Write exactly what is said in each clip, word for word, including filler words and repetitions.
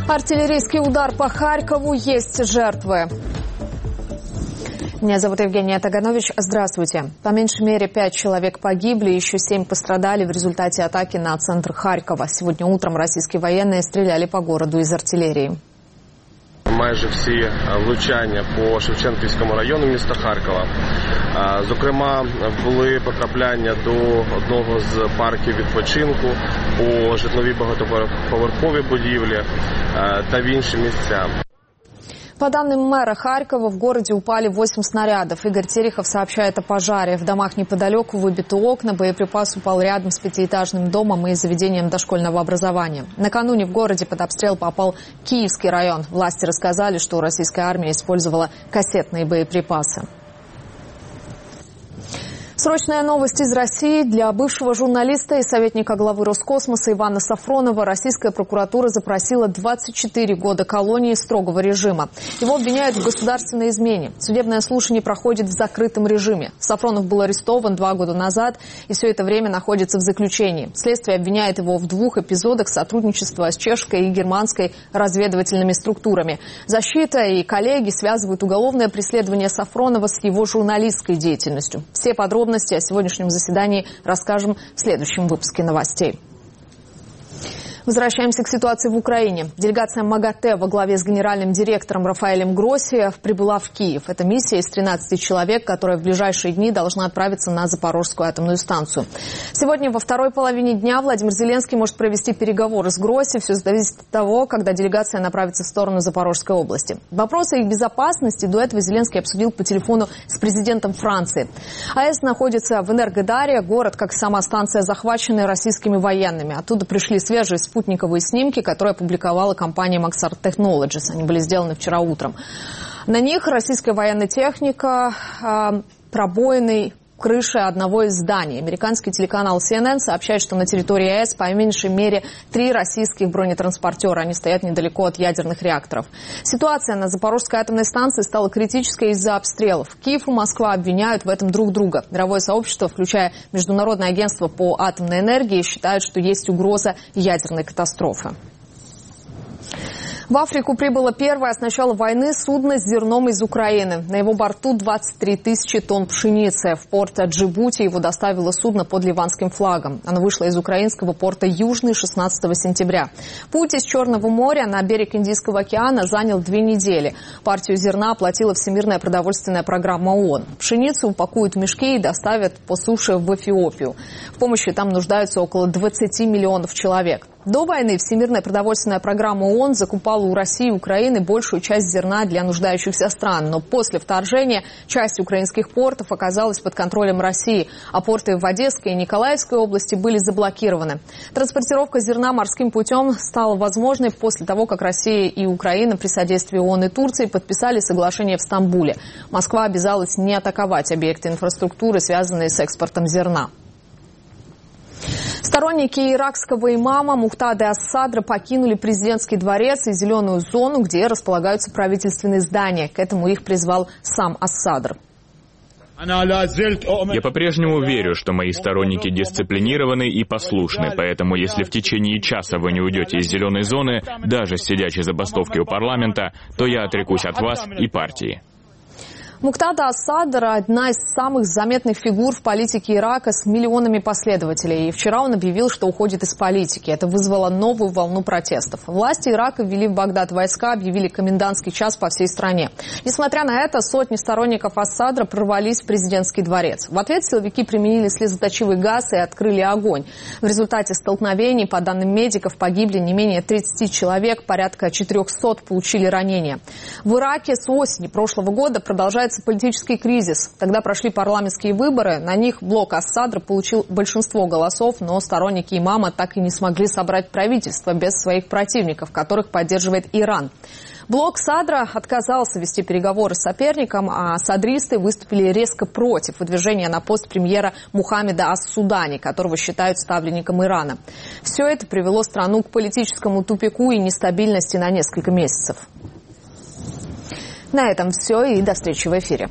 Артиллерийский удар по Харькову, есть жертвы. Меня зовут Евгения Таганович. Здравствуйте. По меньшей мере пять человек погибли, еще семь пострадали в результате атаки на центр Харькова. Сегодня утром российские военные стреляли по городу из артилерії. Майже всі влучання по Шевченківському району міста Харкова. Зокрема, були потрапляння до одного з парків відпочинку, по житловій багатоповерховій будівлі та в інші місця. По данным мэра Харькова, в городе упали восемь снарядов. Игорь Терехов сообщает о пожаре. В домах неподалеку выбиты окна, боеприпас упал рядом с пятиэтажным домом и заведением дошкольного образования. Накануне в городе под обстрел попал Киевский район. Власти рассказали, что российская армия использовала кассетные боеприпасы. Срочная новость из России. Для бывшего журналиста и советника главы Роскосмоса Ивана Сафронова российская прокуратура запросила двадцать четыре года колонии строгого режима. Его обвиняют в государственной измене. Судебное слушание проходит в закрытом режиме. Сафронов был арестован два года назад и все это время находится в заключении. Следствие обвиняет его в двух эпизодах сотрудничества с чешской и германской разведывательными структурами. Защита и коллеги связывают уголовное преследование Сафронова с его журналистской деятельностью. Все подробности о сегодняшнем заседании расскажем в следующем выпуске новостей. Возвращаемся к ситуации в Украине. Делегация МАГАТЭ во главе с генеральным директором Рафаэлем Гросси прибыла в Киев. Это миссия из тринадцати человек, которая в ближайшие дни должна отправиться на Запорожскую атомную станцию. Сегодня во второй половине дня Владимир Зеленский может провести переговоры с Гросси. Все зависит от того, когда делегация направится в сторону Запорожской области. Вопросы их безопасности до этого Зеленский обсудил по телефону с президентом Франции. АЭС находится в Энергодаре. Город, как и сама станция, захвачены российскими военными. Оттуда пришли свежие спутниковые снимки, которые опубликовала компания Maxar Technologies. Они были сделаны вчера утром. На них российская военная техника, э, пробоины крыши одного из зданий. Американский телеканал си эн эн сообщает, что на территории АЭС по меньшей мере три российских бронетранспортера. Они стоят недалеко от ядерных реакторов. Ситуация на Запорожской атомной станции стала критической из-за обстрелов. Киев и Москва обвиняют в этом друг друга. Мировое сообщество, включая Международное агентство по атомной энергии, считает, что есть угроза ядерной катастрофы. В Африку прибыло первое с начала войны судно с зерном из Украины. На его борту двадцать три тысячи тонн пшеницы. В порт Джибути его доставило судно под ливанским флагом. Оно вышло из украинского порта Южный шестнадцатого сентября. Путь из Черного моря на берег Индийского океана занял две недели. Партию зерна оплатила Всемирная продовольственная программа ООН. Пшеницу упакуют в мешки и доставят по суше в Эфиопию. В помощи там нуждаются около двадцати миллионов человек. До войны Всемирная продовольственная программа ООН закупала у России и Украины большую часть зерна для нуждающихся стран. Но после вторжения часть украинских портов оказалась под контролем России, а порты в Одесской и Николаевской области были заблокированы. Транспортировка зерна морским путем стала возможной после того, как Россия и Украина при содействии ООН и Турции подписали соглашение в Стамбуле. Москва обязалась не атаковать объекты инфраструктуры, связанные с экспортом зерна. Сторонники иракского имама Мухтады ас-Садра покинули президентский дворец и зеленую зону, где располагаются правительственные здания. К этому их призвал сам ас-Садр. Я по-прежнему верю, что мои сторонники дисциплинированы и послушны, поэтому если в течение часа вы не уйдете из зеленой зоны, даже с сидячей забастовки у парламента, то я отрекусь от вас и партии. Мухтада ас-Садр – одна из самых заметных фигур в политике Ирака с миллионами последователей. И вчера он объявил, что уходит из политики. Это вызвало новую волну протестов. Власти Ирака ввели в Багдад войска, объявили комендантский час по всей стране. Несмотря на это, сотни сторонников ас-Садра прорвались в президентский дворец. В ответ силовики применили слезоточивый газ и открыли огонь. В результате столкновений, по данным медиков, погибли не менее тридцати человек, порядка четырехсот получили ранения. В Ираке с осени прошлого года продолжается политический кризис. Тогда прошли парламентские выборы. На них блок ас-Садра получил большинство голосов, но сторонники имама так и не смогли собрать правительство без своих противников, которых поддерживает Иран. Блок Садра отказался вести переговоры с соперником, а садристы выступили резко против выдвижения на пост премьера Мухаммеда ас-Судани, которого считают ставленником Ирана. Все это привело страну к политическому тупику и нестабильности на несколько месяцев. На этом все, и до встречи в эфире.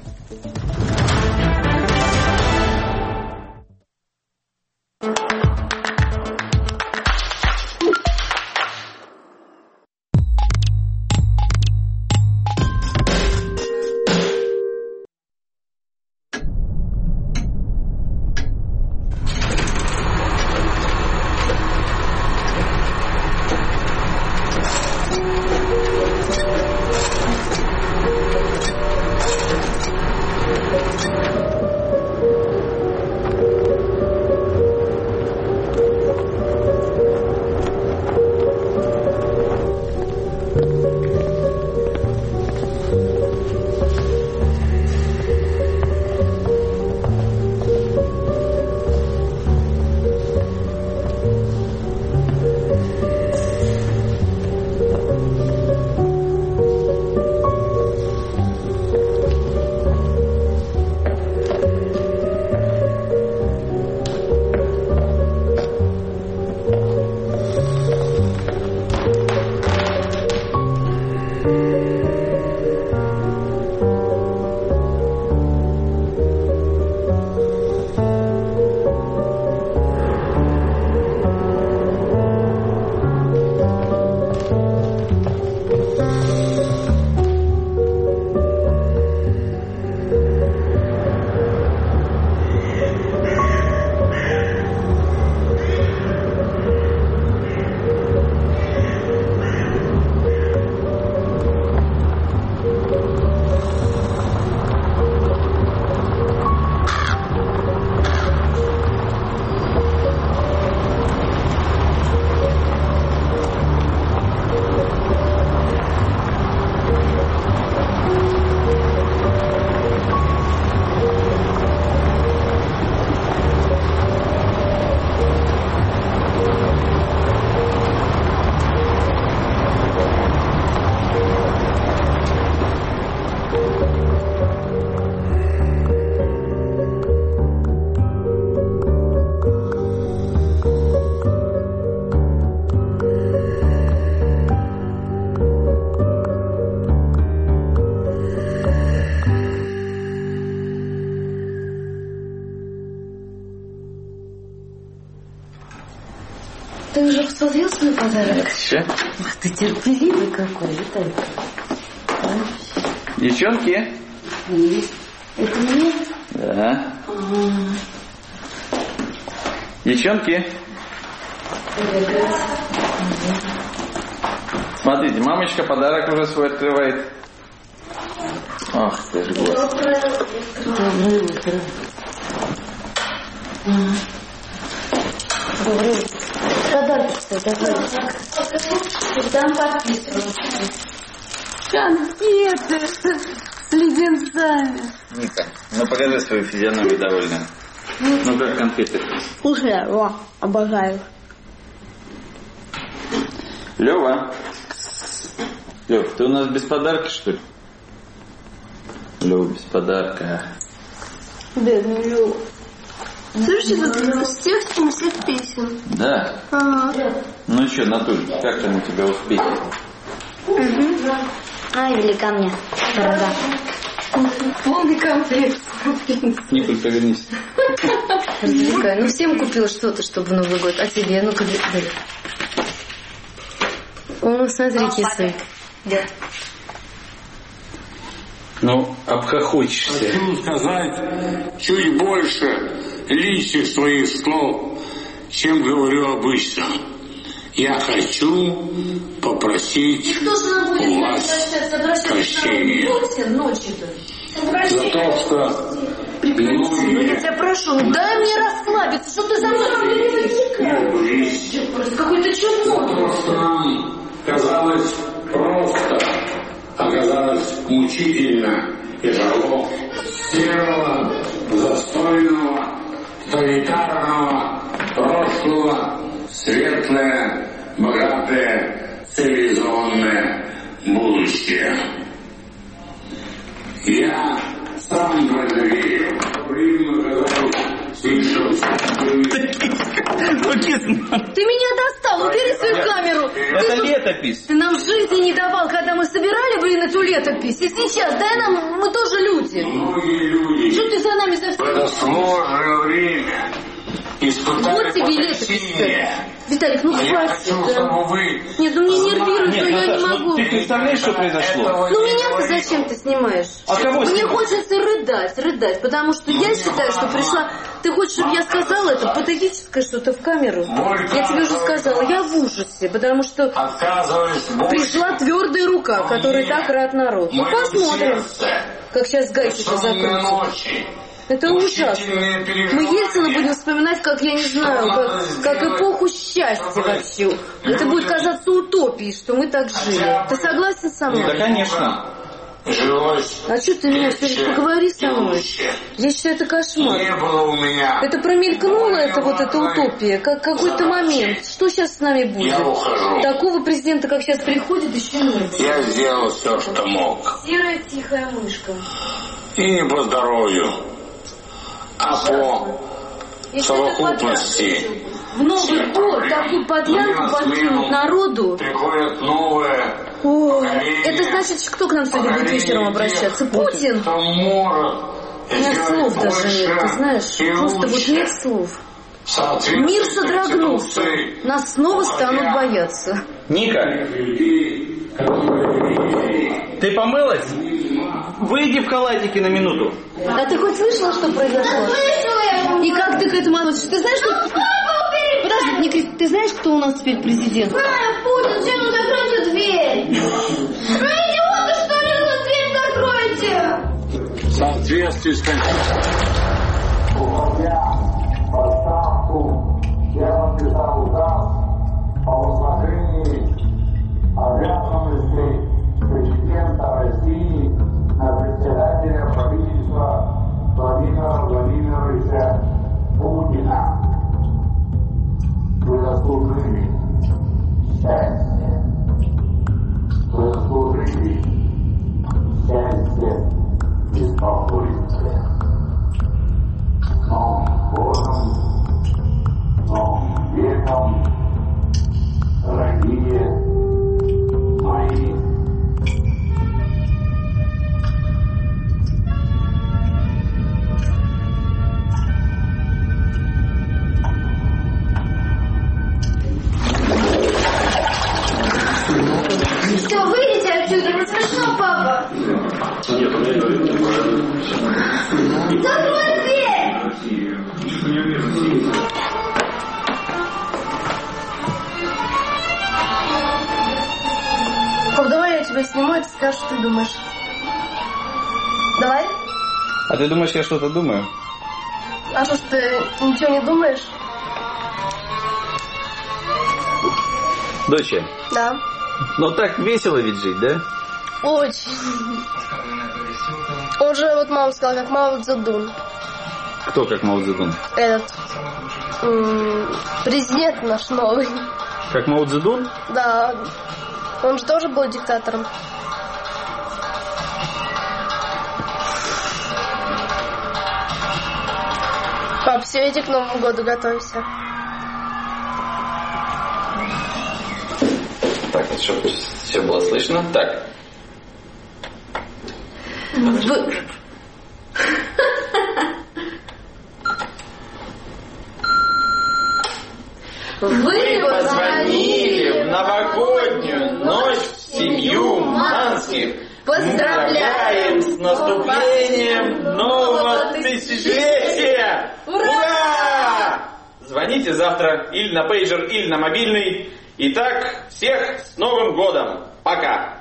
Ты уже посмотрел свой подарок? Еще? Ах, ты терпеливый какой, Виталик. Девчонки? Это мне? Да. А-а-а. Девчонки? Смотрите, мамочка подарок уже свой открывает. Ах, ты же голос. Доброе утро. Доброе утро. Подарки-то давай. Там подписываю. Конфеты с леденцами. Ника, ну покажи свою физиономию довольную. Ну как конфеты? Вкусные, о, обожаю. Лёва. Лёв, ты у нас без подарка, что ли? Лёва, без подарка. Бедный Лёва. Слушайте, тут с текстом всех песен. Да? Ага. Ну что, Натуль, как там у тебя успехи? Угу. Ай, велика мне дорога. Полный комплект. Николь, повернись. Развлекай. Ну, всем купила что-то, чтобы в Новый год. А тебе? Ну-ка, дай. О, смотри, кислый. Да. Ну, обхохочешься. Хочу сказать чуть больше личных своих слов, чем говорю обычно. Я хочу попросить у вас прощения за то, что Ну, я тебя прошу, ну дай мне расслабиться, что ты за мной какой-то черной. то, что нам казалось просто, оказалось мучительно и тяжело. Серого, застойного, тоталитарного прошлого, светлое, богатое, цивилизованное будущее. Я сам в это верю. Время казалось слишком Ты меня достал, убери свою камеру. Это ты, летопись. Ты нам жизни не давал, когда мы собирали, блин, эту летопись. И сейчас, дай нам, мы тоже люди. Многие люди Что ты за нами за в это все? сложное время испытали Вот тебе летопись. потрясение. Виталик, ну А я хватит. хочу, Да. чтобы вы Нет, ну мне нервирует, Нет, но я Наташ, не ну могу. ты представляешь, что произошло? Этого Ну не меня-то говорил. зачем ты снимаешь? А кого Мне снимать? хочется рыдать, рыдать, потому что я считаю, что пришла... Ты хочешь, чтобы я сказала это патетическое что-то в камеру? Я тебе уже сказала, я в ужасе, потому что Отказываюсь больше. пришла твердая рука, которой так рад народ. Ну Моё посмотрим, сердце. как сейчас гайки-то Бессонные закрутят. ночи. Это ужасно. Мучительные Мы переживания. Ельцина будем вспоминать, как, я не знаю, как, как эпоху счастья вообще. Это будет казаться утопией, что мы так жили. Ты согласен со мной? Да, конечно. Жилось А что ты меня все легче поговори со и мной? лучше. Я считаю, это кошмар. Не было у меня. Это промелькнуло, это вот эта утопия, как какой-то момент. Что сейчас с нами будет? Я ухожу. Такого президента, как сейчас приходит, еще нет. Я сделал все, что мог. Серая тихая мышка. И не по здоровью, а по совокупности. В Новый год такую подлянку подкинуть народу. Приходят новые О, поколения. это значит, кто к нам сегодня будет вечером обращаться? Путин? Кто может У меня слов даже нет, ты знаешь, просто вот нет слов. Мир содрогнулся, нас снова станут бояться. Ника, ты помылась? Выйди в халатике на минуту. А ты хоть слышала, что произошло? И как ты к этому относишься? Ты знаешь, что... Подожди, Ника, ты знаешь, кто у нас теперь президент? Знаю, Путин, все, ну закройте дверь. Ну идиоты, что ли, ну дверь закройте. В соответствии с Конституцией. Поставку я подписал указ о возложении обязанностей президента России на председателя правительства Владимира Владимировича Путина. Вы заслужили счастье. Вы заслужили счастье и спокойствие. Но отсюда, не смешно, папа. Нет, у меня говорит, Закрой дверь! Пап, давай я тебя сниму, и ты скажешь, что ты думаешь. Давай? А ты думаешь, я что-то думаю? А что ж ты ничего не думаешь? Доча, Да. ну так весело ведь жить, да? Очень. Он же, вот мама сказала, как Мао Цзэдун. Кто как Мао Цзэдун? Этот м- президент наш новый. Как Мао Цзэдун? Да. Он же тоже был диктатором. Пап, все, иди к Новому году, готовься. Так, чтобы все было слышно. Так. Вы... Вы позвонили в новогоднюю ночь в семью Манских. Поздравляем с наступлением нового тысячелетия! Ура! Звоните завтра или на пейджер, или на мобильный. Итак, всех с Новым годом! Пока!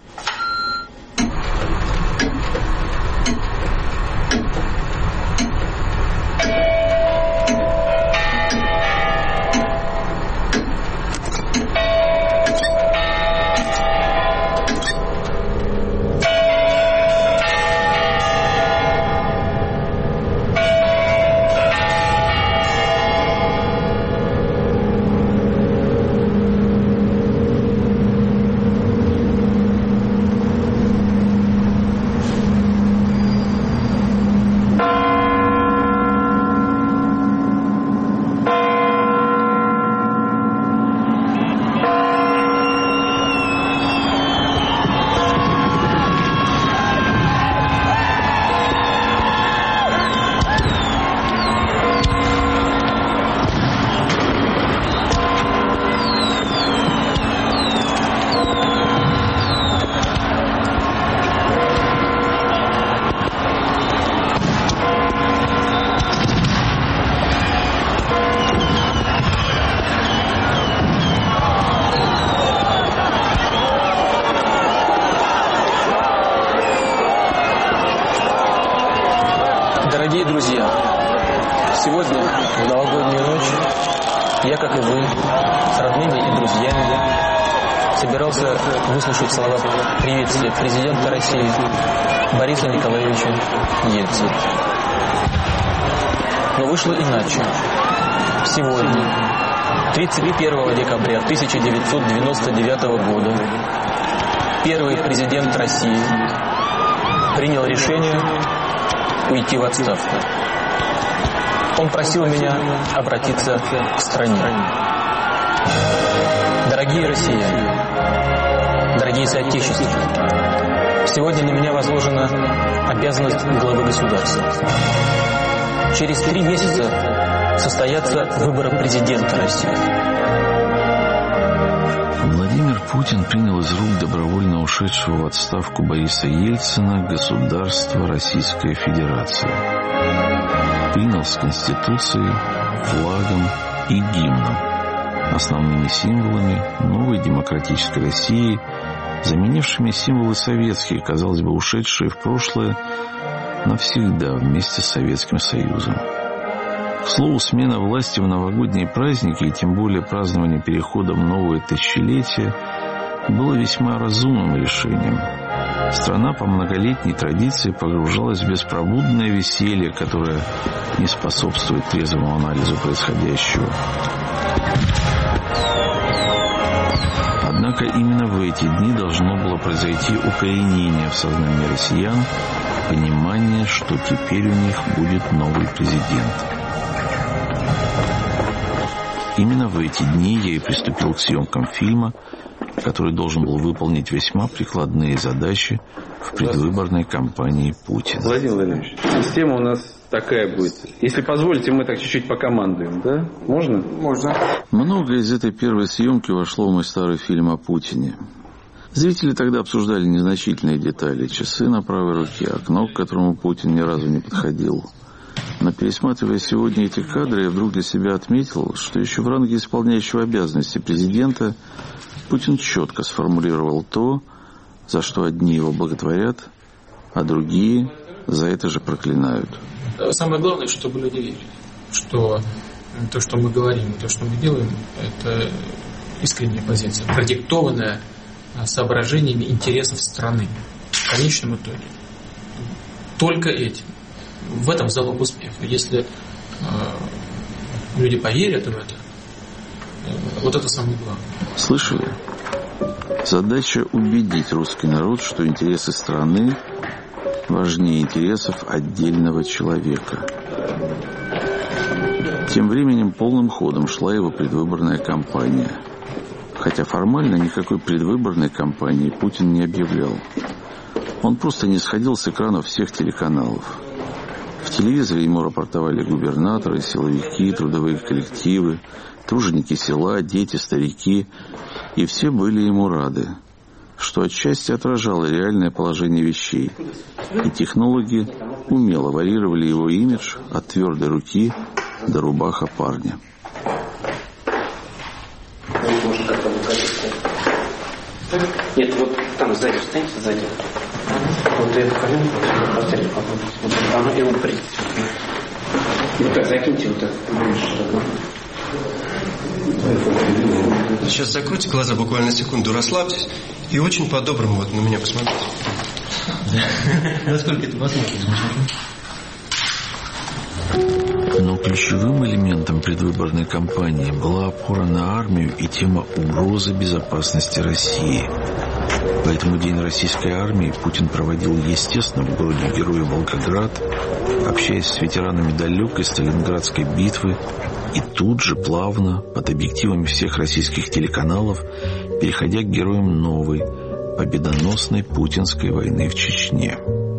Дорогие друзья, сегодня, в новогоднюю ночь, я, как и вы, с родными и друзьями, собирался выслушать слова приветствия президента России Бориса Николаевича Ельцина. Но вышло иначе. Сегодня, тридцать первого декабря тысяча девятьсот девяносто девятого года, первый президент России принял решение уйти в отставку. Он просил меня обратиться к стране. Дорогие россияне, дорогие соотечественники, сегодня на меня возложена обязанность главы государства. Через три месяца состоятся выборы президента России. Владимир Путин принял из рук добровольно ушедшего в отставку Бориса Ельцина государство Российская Федерация. Принял с Конституцией, флагом и гимном, основными символами новой демократической России, заменившими символы советские, казалось бы, ушедшие в прошлое навсегда вместе с Советским Союзом. К слову, смена власти в новогодние праздники и тем более празднование перехода в новое тысячелетие было весьма разумным решением. Страна по многолетней традиции погружалась в беспробудное веселье, которое не способствует трезвому анализу происходящего. Однако именно в эти дни должно было произойти укоренение в сознании россиян, понимание, что теперь у них будет новый президент. Именно в эти дни я и приступил к съемкам фильма, который должен был выполнить весьма прикладные задачи в предвыборной кампании Путина. Владимир Владимирович, система у нас такая будет. Если позволите, мы так чуть-чуть покомандуем, да? Можно? Можно. Многое из этой первой съемки вошло в мой старый фильм о Путине. Зрители тогда обсуждали незначительные детали. Часы на правой руке, окно, к которому Путин ни разу не подходил. Но пересматривая сегодня эти кадры, я вдруг для себя отметил, что еще в ранге исполняющего обязанности президента Путин четко сформулировал то, за что одни его благотворят, а другие за это же проклинают. Самое главное, чтобы люди верили, что то, что мы говорим, то, что мы делаем, это искренняя позиция, продиктованная соображениями интересов страны. В конечном итоге. Только этим. В этом залог успеха. Если э, люди поверят в это, э, вот это самое главное. Слышали? Задача убедить русский народ, что интересы страны важнее интересов отдельного человека. Тем временем полным ходом шла его предвыборная кампания. Хотя формально никакой предвыборной кампании Путин не объявлял. Он просто не сходил с экранов всех телеканалов. В телевизоре ему рапортовали губернаторы, силовики, трудовые коллективы, труженики села, дети, старики. И все были ему рады, что отчасти отражало реальное положение вещей. И технологи умело варьировали его имидж от твердой руки до рубаха парня. Нет, вот там сзади встаньте, сзади. Вот эту коленку, повторите, попробуйте. Вот она и уприте. Ну как, закиньте вот это. Сейчас закройте глаза, буквально секунду, расслабьтесь. И очень по-доброму вот на меня посмотрите. Насколько это возможно? Но ключевым элементом предвыборной кампании была опора на армию и тема угрозы безопасности России. Поэтому День российской армии Путин проводил, естественно, в городе-герое Волгоград, общаясь с ветеранами далекой Сталинградской битвы, и тут же плавно, под объективами всех российских телеканалов, переходя к героям новой, победоносной путинской войны в Чечне.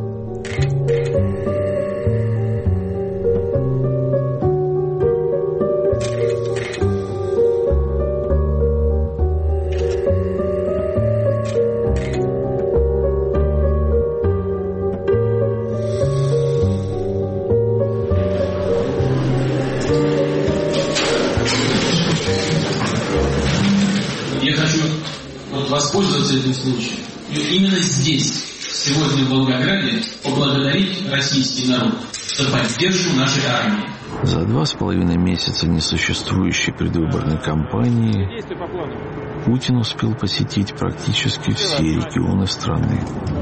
Воспользоваться этим случаем. И именно здесь, сегодня в Волгограде, поблагодарить российский народ за поддержку нашей армии. За два с половиной месяца несуществующей предвыборной кампании Путин успел посетить практически все регионы страны.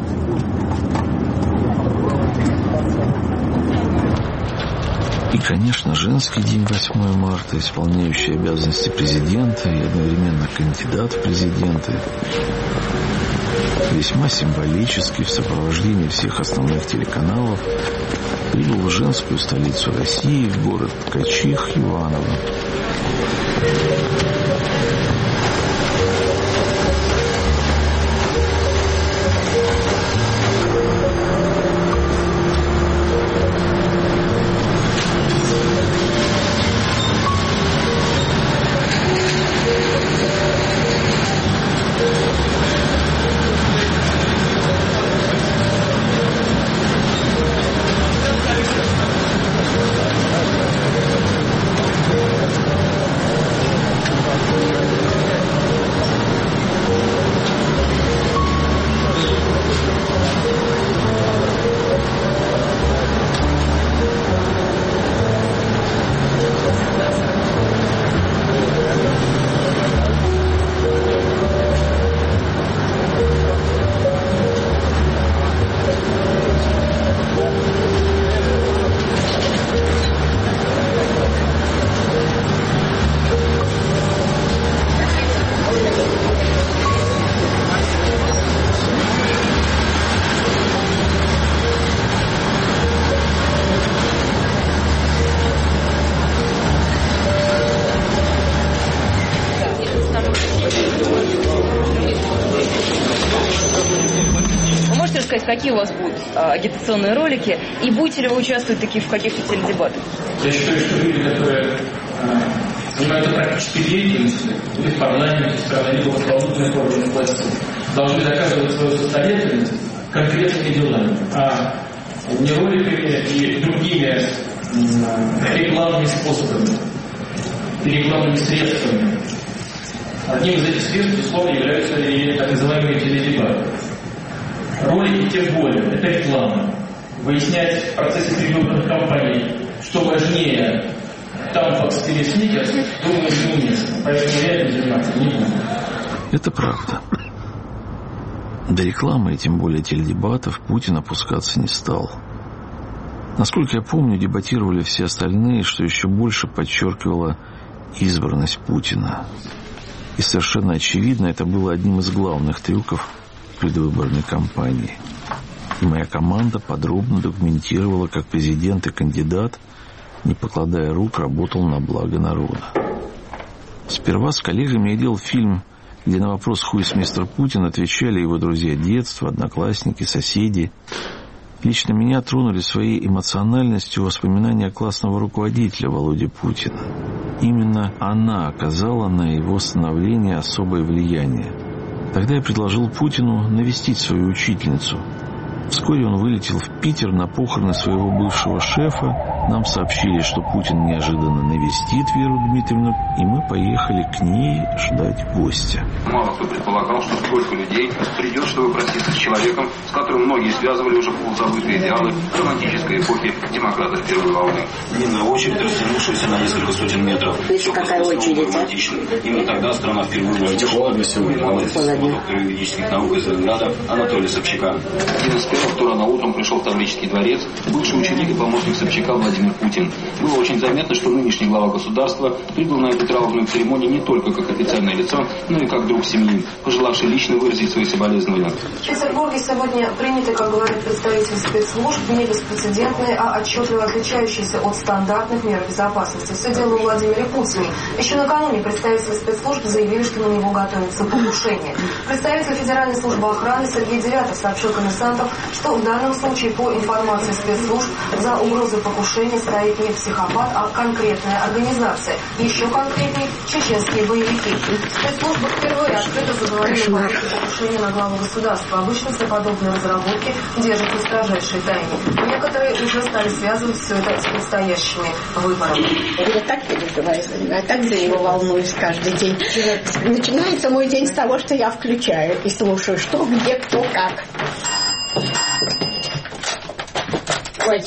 И, конечно, женский день восьмое марта, исполняющий обязанности президента и одновременно кандидат в президенты, весьма символически в сопровождении всех основных телеканалов прибыл в женскую столицу России, в город Ткачих, Иваново. Какие у вас будут а, агитационные ролики? И будете ли вы участвовать таки в каких-то теледебатах? Я считаю, что люди, которые а, занимаются практической деятельностью, или в парламенте страны, либо в исполнительных органах власти, должны доказывать свою состоятельность конкретными делами, а не роликами и другими рекламными способами, рекламными средствами. Одним из этих средств, безусловно, являются и так называемые теледебаты. Ролики тем более, это реклама. Выяснять в процессе предвыборных кампаний, что важнее, Тампакс или Сникерс, думаю, неуместно. Поэтому я этим заниматься не буду. Это правда. До рекламы, и тем более теледебатов, Путин опускаться не стал. Насколько я помню, дебатировали все остальные, что еще больше подчеркивало избранность Путина. И совершенно очевидно, это было одним из главных трюков предвыборной кампании. И моя команда подробно документировала, как президент и кандидат, не покладая рук, работал на благо народа. Сперва с коллегами я делал фильм, где на вопрос «Who is мистер Путин» отвечали его друзья детства, одноклассники, соседи. Лично меня тронули своей эмоциональностью воспоминания классного руководителя Володи Путина. Именно она оказала на его становление особое влияние. Тогда я предложил Путину навестить свою учительницу. Вскоре он вылетел в Питер на похороны своего бывшего шефа. Нам сообщили, что Путин неожиданно навестит Веру Дмитриевну, и мы поехали к ней ждать гостя. Мало кто предполагал, что столько людей придет, чтобы проститься с человеком, с которым многие связывали уже полузабытые идеалы романтической эпохи демократов первой волны. Длинная очередь, растянувшаяся на несколько сотен метров. Все какая очередь? Именно тогда страна впервые увидела холодно сегодня. Доктор юридических наук из Ленинграда Анатолий Собчака. Один из первых, кто рано утром пришел в Таврический дворец, бывший ученик и помощник Собчака Владимир Путин. Было очень заметно, что нынешний глава государства прибыл на эту траурную церемонию не только как официальное лицо, но и как друг семьи, пожелавший лично выразить свои соболезнования. В Петербурге сегодня приняты, как говорит представитель спецслужб, не беспрецедентные, а отчетливо отличающиеся от стандартных мер безопасности. Все дело в Владимире Путине. Еще накануне представители спецслужб заявили, что на него готовится покушение. Представитель Федеральной службы охраны Сергей Девятов сообщил коммерсантам, что в данном случае, по информации спецслужб, за угрозой покушения стоит не психопат, а конкретная организация. Еще конкретнее – чеченские боевики. Спецслужбы впервые открыто заговорили о покушении на главу государства. Обычно все подобные разработки держат в строжайшей тайне. Некоторые уже стали связывать все это с предстоящими выборами. Я так переживаю, я так за него волнуюсь каждый день. Начинается мой день с того, что я включаю и слушаю, что, где, кто, как. Ой.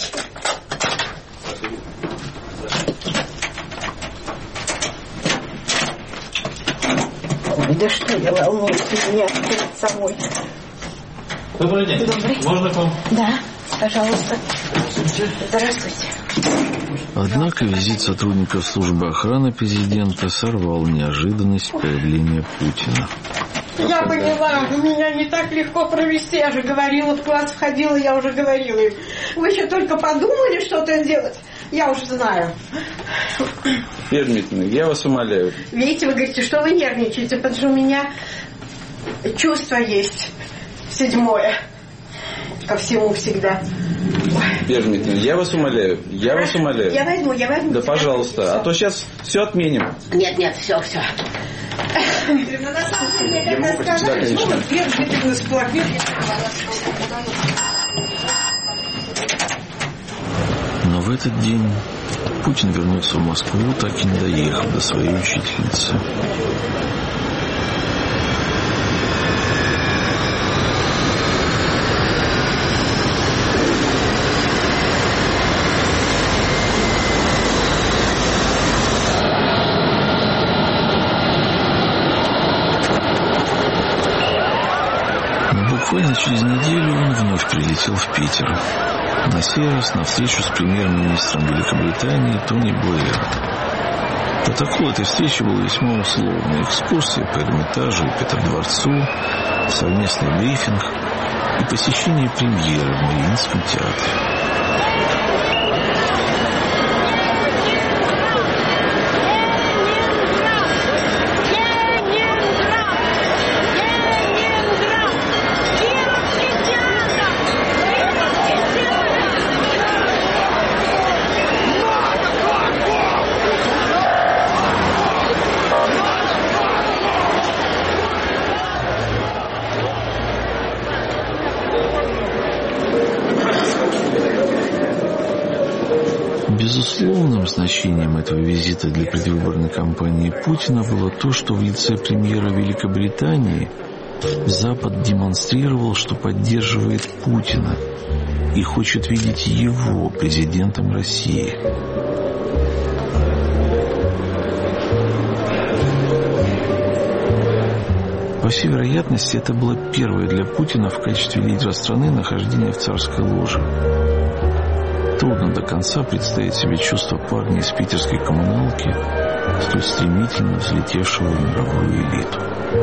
Ой, да что я волнуюсь, меня перед собой. Добрый день. Добрый. Можно к вам? Да, пожалуйста. Здравствуйте. Однако визит сотрудников службы охраны президента сорвал неожиданность появления Путина. Я поняла, меня не так легко провести, я же говорила, в класс входила, я уже говорила им. Вы еще только подумали что-то сделать, я уже знаю. Вера Дмитриевна, я вас умоляю. Видите, вы говорите, что вы нервничаете, потому что у меня чувство есть седьмое ко всему всегда. Вера Дмитриевна, я вас умоляю, я а? вас умоляю. Я возьму, я возьму. Да, пожалуйста, все. А то сейчас все отменим. Нет, нет, все, все. Я могу пройти? Да, конечно. Но в этот день Путин вернулся в Москву, так и не доехав до своей учительницы. Буквально через неделю он вновь прилетел в Питер. На сей раз на встречу с премьер-министром Великобритании Тони Блэйром. Протокол этой встречи был весьма условный. Экскурсия по Эрмитажу и Петродворцу, совместный брифинг и посещение премьеры в Мариинском театре. значением этого визита для предвыборной кампании Путина было то, что в лице премьера Великобритании Запад демонстрировал, что поддерживает Путина и хочет видеть его президентом России. По всей вероятности, это было первое для Путина в качестве лидера страны нахождение в царской ложе. Трудно до конца представить себе чувство парня из питерской коммуналки, столь стремительно взлетевшего в мировую элиту.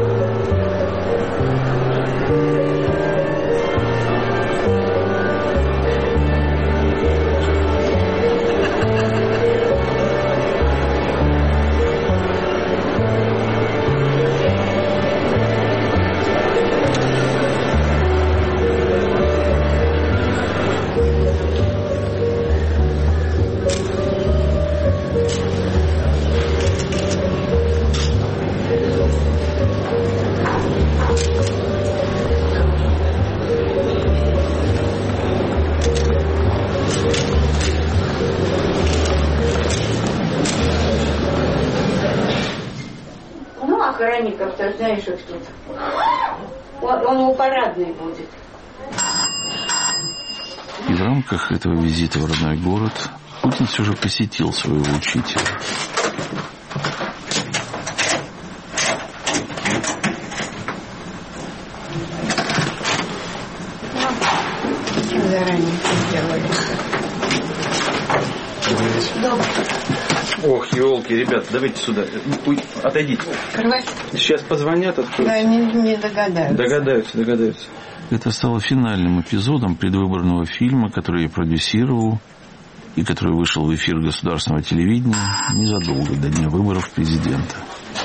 Охранников-то знаешь, что тут. Он, он у парадной будет. И в рамках этого визита в родной город Путин все же посетил своего учителя. Зачем заранее сделали? Добрый. Ох, елки, ребята, давайте сюда. Отойдите. Кровать. Сейчас позвонят, откроют. Да, не, не догадаются. Догадаются, догадаются. Это стало финальным эпизодом предвыборного фильма, который я продюсировал и который вышел в эфир государственного телевидения незадолго до дня выборов президента.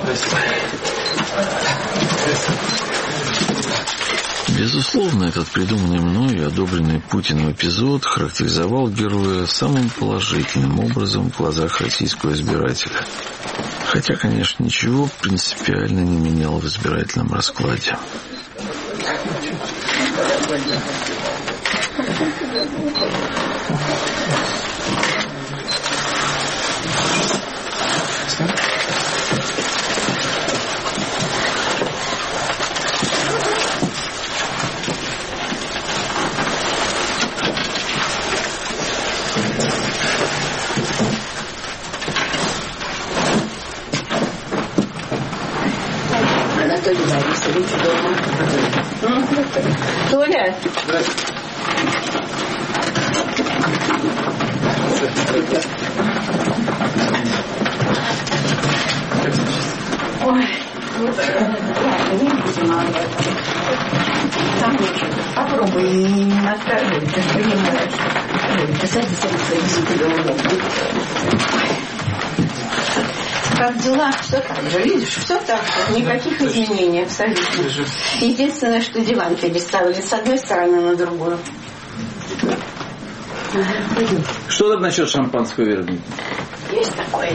Безусловно, этот придуманный мной и одобренный Путиным эпизод характеризовал героя самым положительным образом в глазах российского избирателя. Хотя, конечно, ничего принципиально не меняло в избирательном раскладе. Анатолий Борисович дома. Толя. Ой, не будем об этом. Там ничего. Попробуй, не откажи, ты же понимаешь. Ты садись, садись, тебе удобно. Как дела? Все так же, видишь? Все так же. Никаких изменений абсолютно. Единственное, что диван переставили с одной стороны на другую. Что там насчет шампанского вернуть? Есть такое.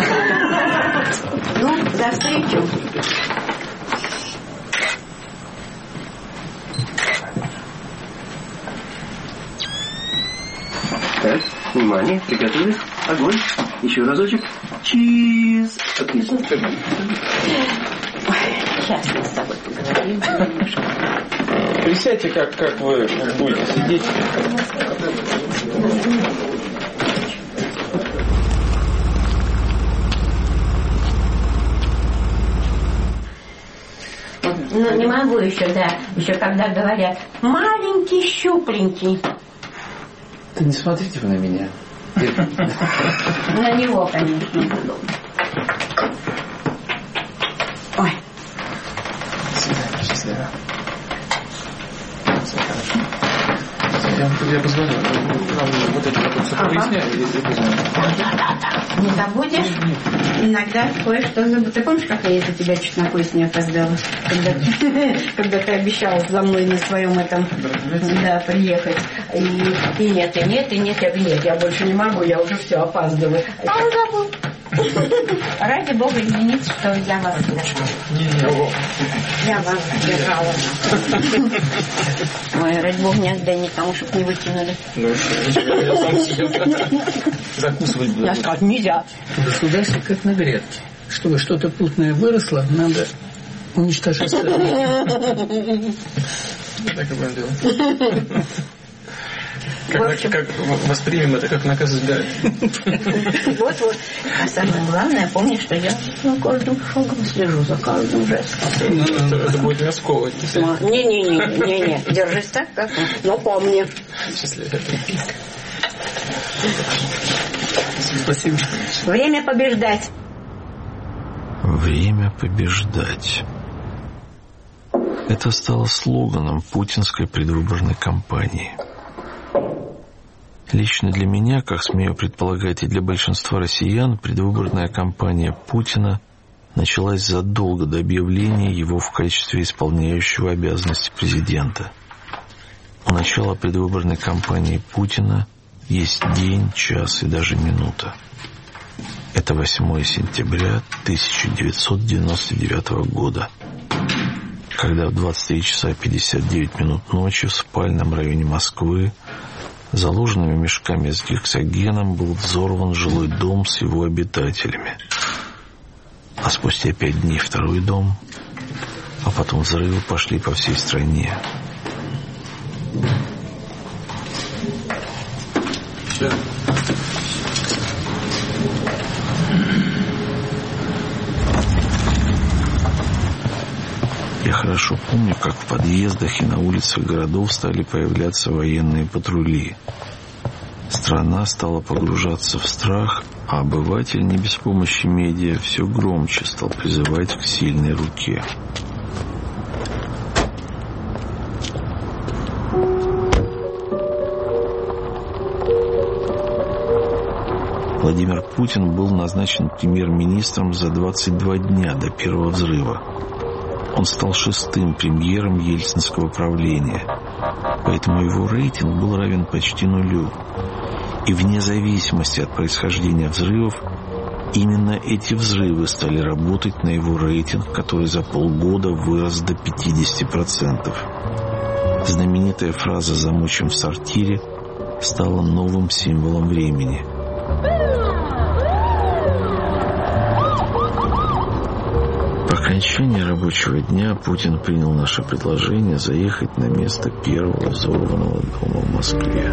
Ну, за встречу. Так, внимание, приготовились. Огонь. Еще разочек. Чиз. Отлично. Сейчас мы с тобой поговорим. Присядьте, как, как вы будете сидеть. Ну, не могу еще, да. Еще когда говорят, маленький, щупленький. Да не смотрите вы на меня. На него, конечно. Ой. Счастливо, счастливо. Все хорошо. Я, я позвоню. Нам вот это вот все проясняю и позвоню. Да-да-да. Не забудешь? Нет. Иногда кое-что забудешь. Ты помнишь, как я из-за тебя чуть на поезд не опоздала? Когда, когда ты обещал за мной на своем этом да, приехать. И, и нет, и нет, и нет. Я говорю, нет, я больше не могу, я уже все опаздываю. А он забыл. Ради бога, извините, что я вас держала. Я вас держала. Ой, ради бога, не отдай никому, чтобы не выкинули. Ну, я сам съел. Закусывать буду. Я сказала, нельзя. Государство как на грядке. Чтобы что-то путное выросло, надо уничтожать. Так и будем делать. Как, как воспримем это, как наказ избирать. Вот, вот. А самое главное, помни, что я за каждым шагом слежу, за каждым жестом. Ну, это, это будет меня сковывать. Не-не-не, держись так, как. Но помни. Спасибо. Время побеждать. Время побеждать. Это стало слоганом путинской предвыборной кампании. Лично для меня, как смею предполагать, и для большинства россиян, предвыборная кампания Путина началась задолго до объявления его в качестве исполняющего обязанности президента. У начала предвыборной кампании Путина есть день, час и даже минута. Это восьмое сентября тысяча девятьсот девяносто девятого года, когда в двадцать три часа пятьдесят девять минут ночи в спальном районе Москвы заложенными мешками с гексогеном был взорван жилой дом с его обитателями. А спустя пять дней второй дом, а потом взрывы пошли по всей стране. Все. Я хорошо помню, как в подъездах и на улицах городов стали появляться военные патрули. Страна стала погружаться в страх, а обыватель не без помощи медиа все громче стал призывать к сильной руке. Владимир Путин был назначен премьер-министром за двадцать два дня до первого взрыва. Он стал шестым премьером ельцинского правления, поэтому его рейтинг был равен почти нулю. И вне зависимости от происхождения взрывов, именно эти взрывы стали работать на его рейтинг, который за полгода вырос до пятидесяти процентов. Знаменитая фраза «замочим в сортире» стала новым символом времени. По окончании рабочего дня Путин принял наше предложение заехать на место первого взорванного дома в Москве.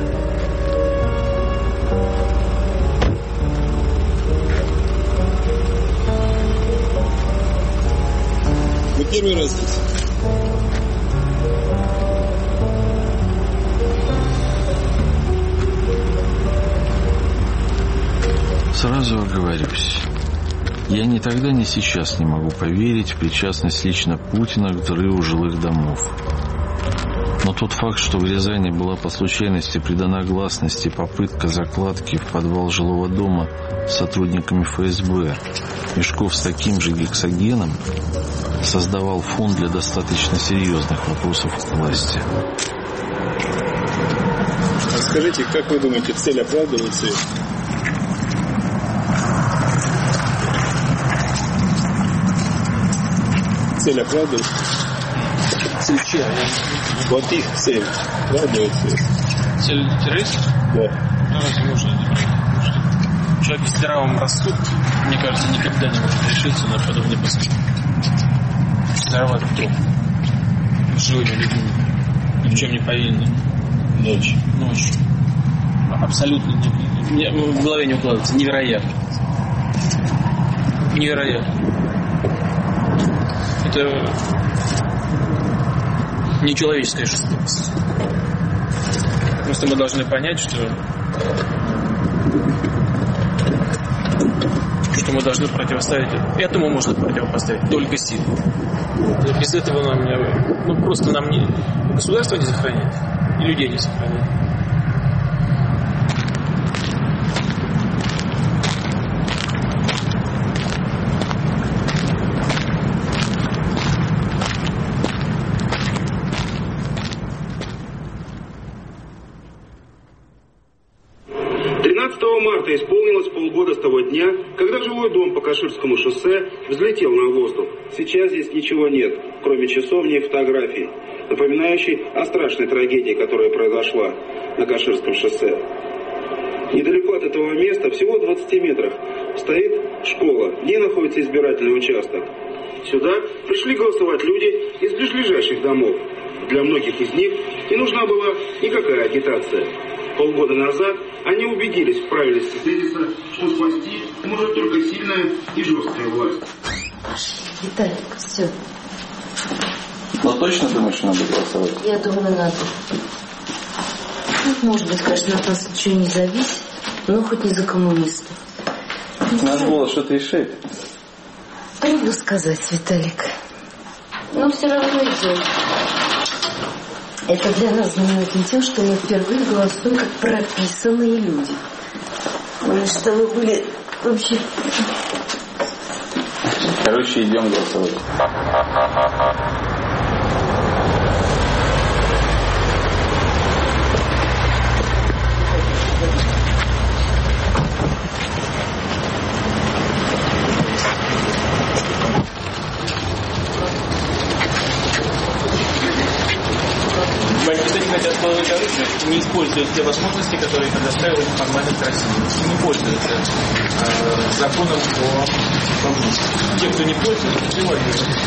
Вы первый раз здесь? Сразу оговорюсь. Я ни тогда, ни сейчас не могу поверить в причастность лично Путина к взрыву жилых домов. Но тот факт, что в Рязани была по случайности придана гласности попытка закладки в подвал жилого дома сотрудниками эф эс бэ мешков с таким же гексогеном, создавал фон для достаточно серьезных вопросов к власти. А скажите, как вы думаете, цель оправдывает цель? Цель оправдывает? Цель чья? Вот их цель оправдывает цель. Цель террористов? Да. Ну, разве можно это правильно? Потому что человек с здравым рассудком, мне кажется, никогда не может решиться на подобный поступок. Взорвать труп с живыми людьми, ни в чем не повинны. Ночью. Ночью. Абсолютно не, мне в голове не укладывается. Невероятно. Невероятно. Это нечеловеческая жестокость. Просто мы должны понять, что что мы должны противоставить. Этому можно противопоставить только силу. Без этого нам не, ну просто нам не государство не сохранит, и людей не сохранит. тринадцатого марта исполнилось полгода с того дня, когда жилой дом по Каширскому шоссе взлетел на воздух. Сейчас здесь ничего нет, кроме часовни и фотографий, напоминающей о страшной трагедии, которая произошла на Каширском шоссе. Недалеко от этого места, всего в двадцати метрах, стоит школа, где находится избирательный участок. Сюда пришли голосовать люди из ближайших домов. Для многих из них не нужна была никакая агитация. Полгода назад они убедились в правильности тезиса, что спасти может только сильная и жесткая власть. Виталик, все. Но точно думаешь, что надо голосовать? Я думаю, надо. Ну, может быть, конечно, от нас ничего не зависит, но хоть не за коммунистов. Наш голос что-то решит. Трудно сказать, Виталик. Но все равно идем. Это для нас знаменательно тем, что мы впервые голосуем как прописанные люди. Потому что мы были вообще... Короче, идем голосовать. Бандиты хотят положить оружие, не используют те возможности, которые предоставила им парламент России. Не пользуются э, законом о коммунизме. Те, кто не пользуется, девальвируют.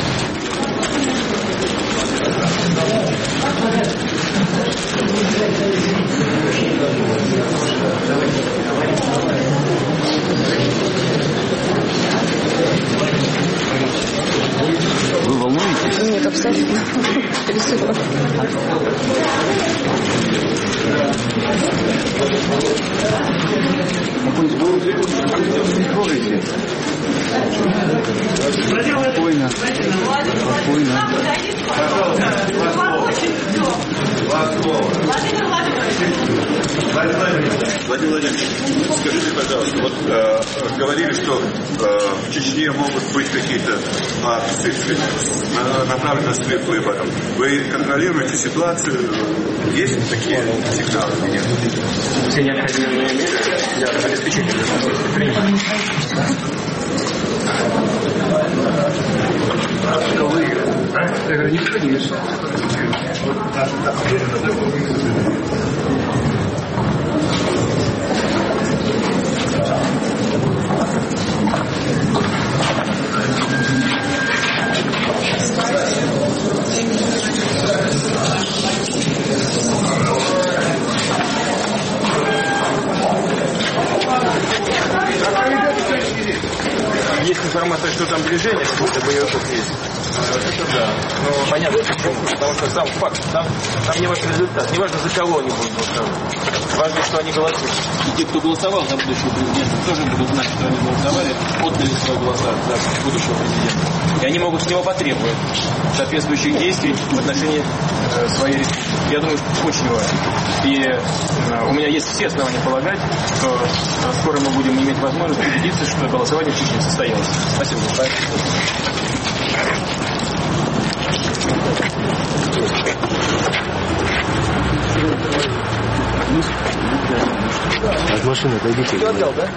Вы волнуетесь? Нет, абсолютно. Спасибо. Спокойно. Спокойно. Владимир Владимирович, скажите, пожалуйста, вот э, говорили, что э, в Чечне могут быть какие-то акции, направленные на срыв выборов. Вы контролируете ситуацию? Есть такие сигналы или нет? Все необходимые меры для обеспечения безопасности принимаются. Вы, я говорю, не конечно. Есть информация, что там движение, какой-то боевиков есть. Это да. Ну, понятно почему. Потому что сам факт, там, там не важен результат. Не важно, за кого они будут голосовать. Важно, что они голосуют. И те, кто голосовал за будущего президента, тоже будут знать, что они голосовали, отдали свои голоса за будущего президента. И они могут с него потребовать соответствующих действий в отношении э, своей республики. Я думаю, что очень важно. И э, у меня есть все основания полагать, что э, скоро мы будем иметь возможность убедиться, что голосование в Чечне состоялось. Спасибо. От машины отойдите. Ты отдал, да?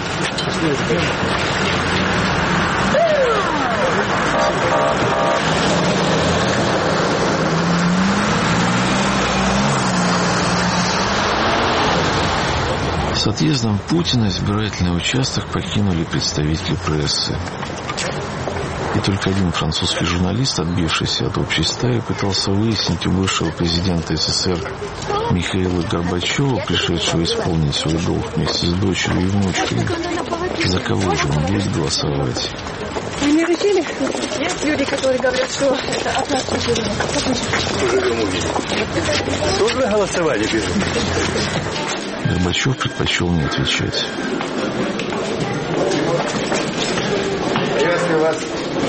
С отъездом Путина избирательный участок покинули представители прессы. И только один французский журналист, отбившийся от общей стаи, пытался выяснить у бывшего президента СССР Михаила Горбачева, пришедшего исполнить свой долг вместе с дочерью и внучкой, за кого же он будет голосовать. Вы не решили? Есть люди, которые говорят, что это от нас потеряно. Поживем увидим. Тоже голосовали без них? Горбачев предпочел не отвечать. Если вас...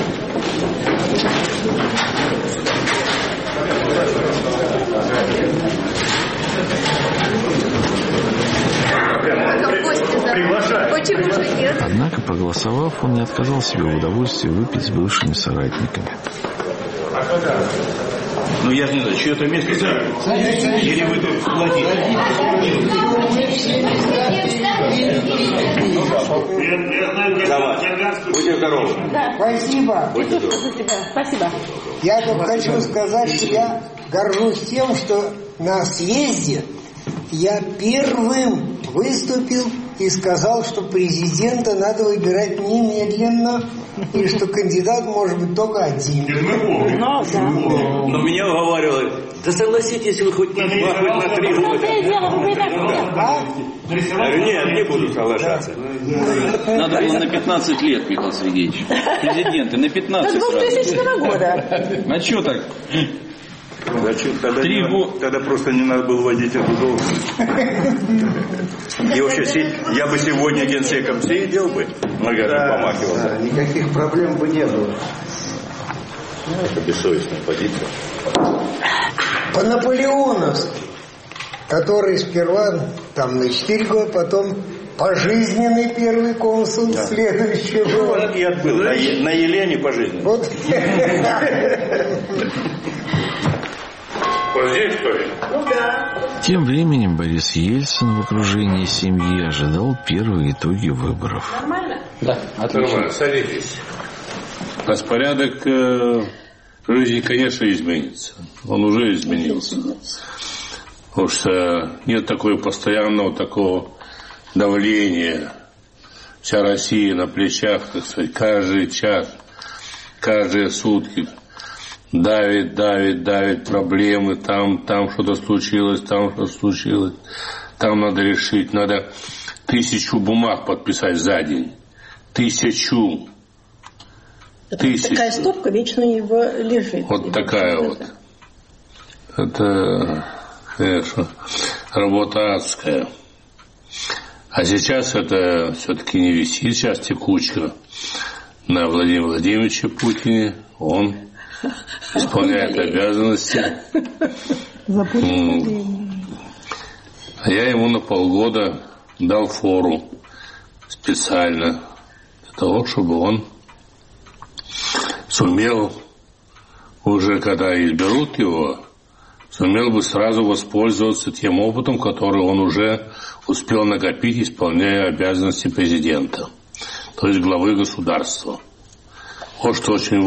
Почему же нет? Однако, проголосовав, он не отказал себе в удовольствии выпить с бывшими соратниками. Ну я же не знаю, чье-то место заняли. Или вы тут владеете? Будьте здоровы. Спасибо. Будьте здоровы. Спасибо. Я только хочу сказать, что я горжусь тем, что на съезде я первым выступил и сказал, что президента надо выбирать немедленно, и что кандидат может быть только один. Но, да. Но меня уговаривали, да согласитесь вы хоть на два, хоть на три года. Я говорю, нет, не буду соглашаться. Надо было на пятнадцать лет, Михаил Сергеевич. Президенты на пятнадцать сразу. До двухтысячного года. А что так? Зачем? Тогда, Три не, года. тогда просто не надо было вводить эту должность. И вообще, я бы сегодня генсеком сидел бы, ногами да, помахивал. Да, никаких проблем бы не было. Ну, это бессовестная позиция. По-наполеоновски, который сперва там на четыре года, потом пожизненный первый консул, да. Следующий год. Ну, я был на, на Елене пожизненно. Вот. Вот здесь, что ли? Ну да. Тем временем Борис Ельцин в окружении семьи ожидал первые итоги выборов. Нормально? Да, отлично. Садитесь. Распорядок э, жизни, конечно, изменится. Он уже изменился. Потому что нет такого постоянного такого давления. Вся Россия на плечах, так сказать, каждый час, каждые сутки. Давит, давит, давит проблемы, там, там что-то случилось, там что-то случилось, там надо решить, надо тысячу бумаг подписать за день. Тысячу. Тысячу. Такая стопка вечно его лежит. Вот такая вот. Это, конечно, работа адская. А сейчас это все-таки не висит, сейчас текучка на Владимире Владимировиче Путине. Он исполняет обязанности. А я ему на полгода дал фору специально для того, чтобы он сумел, уже когда изберут его, сумел бы сразу воспользоваться тем опытом, который он уже успел накопить, исполняя обязанности президента, то есть главы государства. Вот что очень